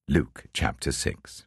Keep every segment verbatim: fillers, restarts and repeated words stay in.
Luke chapter six.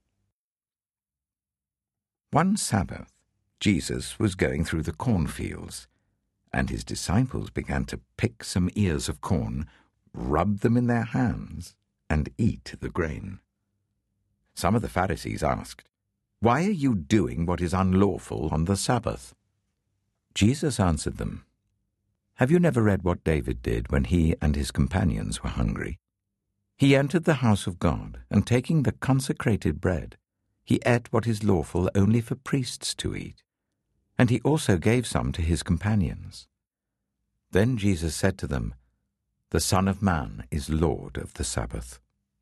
One Sabbath, Jesus was going through the cornfields, and his disciples began to pick some ears of corn, rub them in their hands, and eat the grain. Some of the Pharisees asked, "Why are you doing what is unlawful on the Sabbath?" Jesus answered them, "Have you never read what David did when he and his companions were hungry? He entered the house of God, and taking the consecrated bread, he ate what is lawful only for priests to eat, and he also gave some to his companions. Then Jesus said to them, 'The Son of Man is Lord of the Sabbath.'"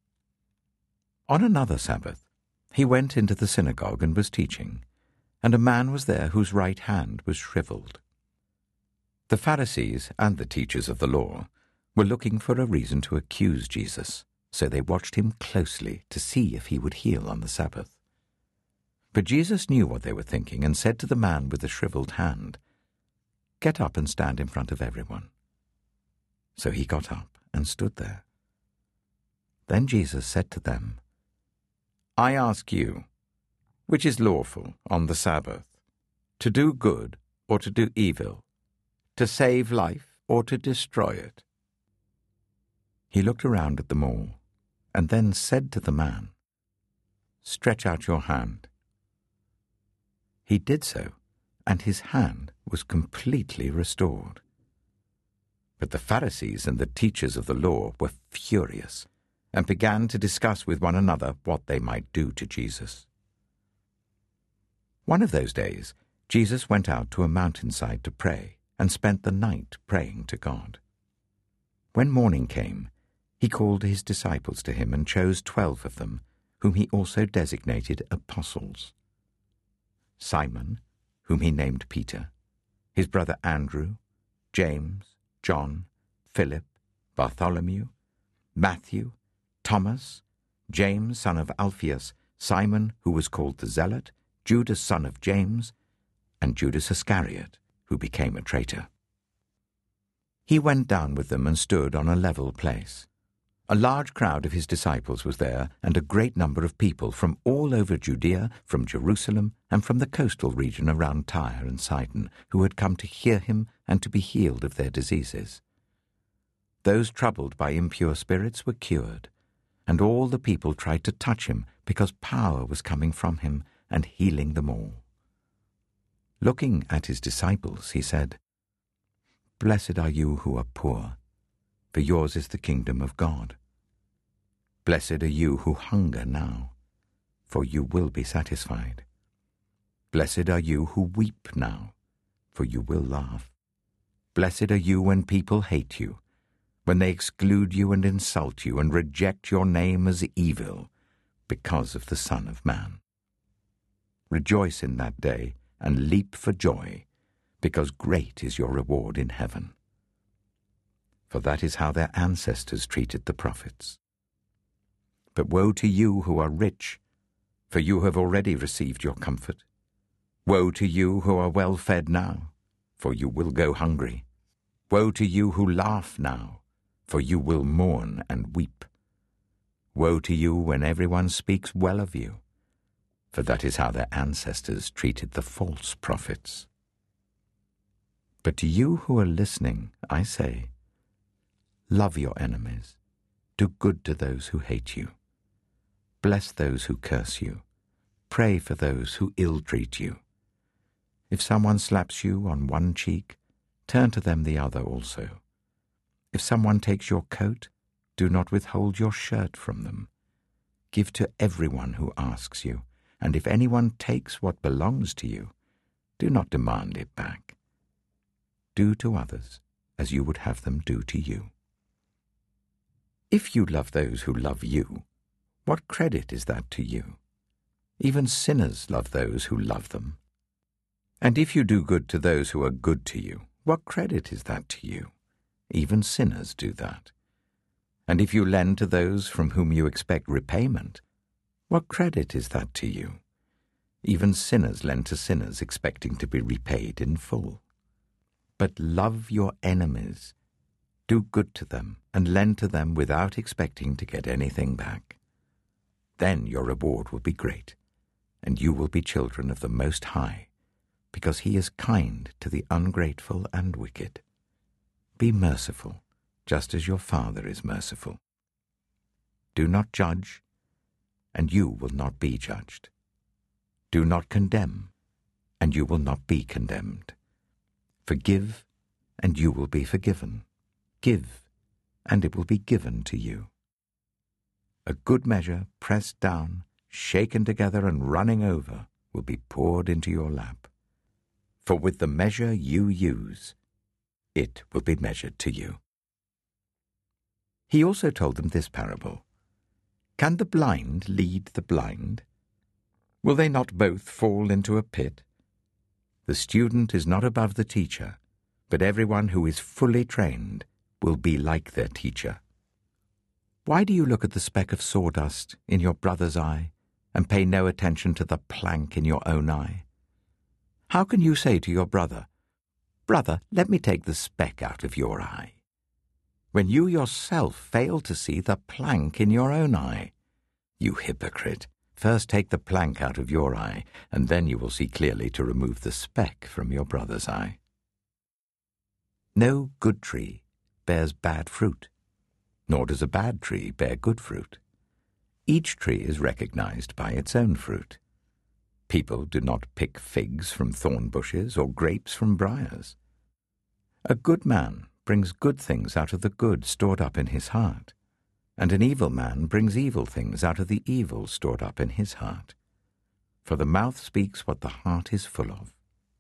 On another Sabbath, he went into the synagogue and was teaching, and a man was there whose right hand was shriveled. The Pharisees and the teachers of the law were looking for a reason to accuse Jesus, so they watched him closely to see if he would heal on the Sabbath. But Jesus knew what they were thinking and said to the man with the shriveled hand, "Get up and stand in front of everyone." So he got up and stood there. Then Jesus said to them, "I ask you, which is lawful on the Sabbath, to do good or to do evil, to save life or to destroy it?" He looked around at them all, and then said to the man, "Stretch out your hand." He did so, and his hand was completely restored. But the Pharisees and the teachers of the law were furious, and began to discuss with one another what they might do to Jesus. One of those days, Jesus went out to a mountainside to pray, and spent the night praying to God. When morning came, he called his disciples to him and chose twelve of them, whom he also designated apostles: Simon, whom he named Peter, his brother Andrew, James, John, Philip, Bartholomew, Matthew, Thomas, James son of Alphaeus, Simon, who was called the Zealot, Judas son of James, and Judas Iscariot, who became a traitor. He went down with them and stood on a level place. A large crowd of his disciples was there, and a great number of people from all over Judea, from Jerusalem, and from the coastal region around Tyre and Sidon, who had come to hear him and to be healed of their diseases. Those troubled by impure spirits were cured, and all the people tried to touch him, because power was coming from him and healing them all. Looking at his disciples, he said, "Blessed are you who are poor, for yours is the kingdom of God. Blessed are you who hunger now, for you will be satisfied. Blessed are you who weep now, for you will laugh. Blessed are you when people hate you, when they exclude you and insult you and reject your name as evil because of the Son of Man. Rejoice in that day and leap for joy, because great is your reward in heaven. For that is how their ancestors treated the prophets. But woe to you who are rich, for you have already received your comfort. Woe to you who are well fed now, for you will go hungry. Woe to you who laugh now, for you will mourn and weep. Woe to you when everyone speaks well of you, for that is how their ancestors treated the false prophets. But to you who are listening, I say, love your enemies, do good to those who hate you, bless those who curse you, pray for those who ill-treat you. If someone slaps you on one cheek, turn to them the other also. If someone takes your coat, do not withhold your shirt from them. Give to everyone who asks you, and if anyone takes what belongs to you, do not demand it back. Do to others as you would have them do to you. If you love those who love you, what credit is that to you? Even sinners love those who love them. And if you do good to those who are good to you, what credit is that to you? Even sinners do that. And if you lend to those from whom you expect repayment, what credit is that to you? Even sinners lend to sinners expecting to be repaid in full. But love your enemies, do good to them, and lend to them without expecting to get anything back. Then your reward will be great, and you will be children of the Most High, because he is kind to the ungrateful and wicked. Be merciful, just as your Father is merciful. Do not judge, and you will not be judged. Do not condemn, and you will not be condemned. Forgive, and you will be forgiven. Give, and it will be given to you. A good measure, pressed down, shaken together, and running over, will be poured into your lap. For with the measure you use, it will be measured to you. He also told them this parable. Can the blind lead the blind? Will they not both fall into a pit? The student is not above the teacher, but everyone who is fully trained will be like their teacher. Why do you look at the speck of sawdust in your brother's eye and pay no attention to the plank in your own eye? How can you say to your brother, Brother, let me take the speck out of your eye, when you yourself fail to see the plank in your own eye? You hypocrite! First take the plank out of your eye, and then you will see clearly to remove the speck from your brother's eye. No good tree bears bad fruit, nor does a bad tree bear good fruit. Each tree is recognized by its own fruit. People do not pick figs from thorn bushes or grapes from briars. A good man brings good things out of the good stored up in his heart, and an evil man brings evil things out of the evil stored up in his heart. For the mouth speaks what the heart is full of.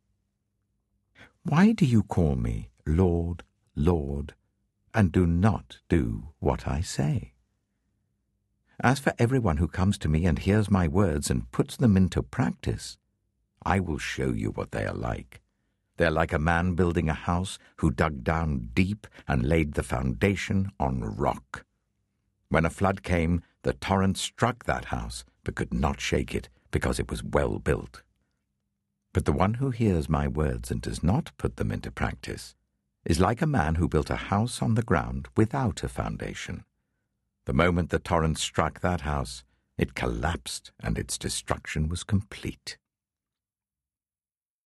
Why do you call me Lord, Lord, and do not do what I say? As for everyone who comes to me and hears my words and puts them into practice, I will show you what they are like. They are like a man building a house who dug down deep and laid the foundation on rock. When a flood came, the torrent struck that house, but could not shake it, because it was well built. But the one who hears my words and does not put them into practice is like a man who built a house on the ground without a foundation. The moment the torrent struck that house, it collapsed, and its destruction was complete.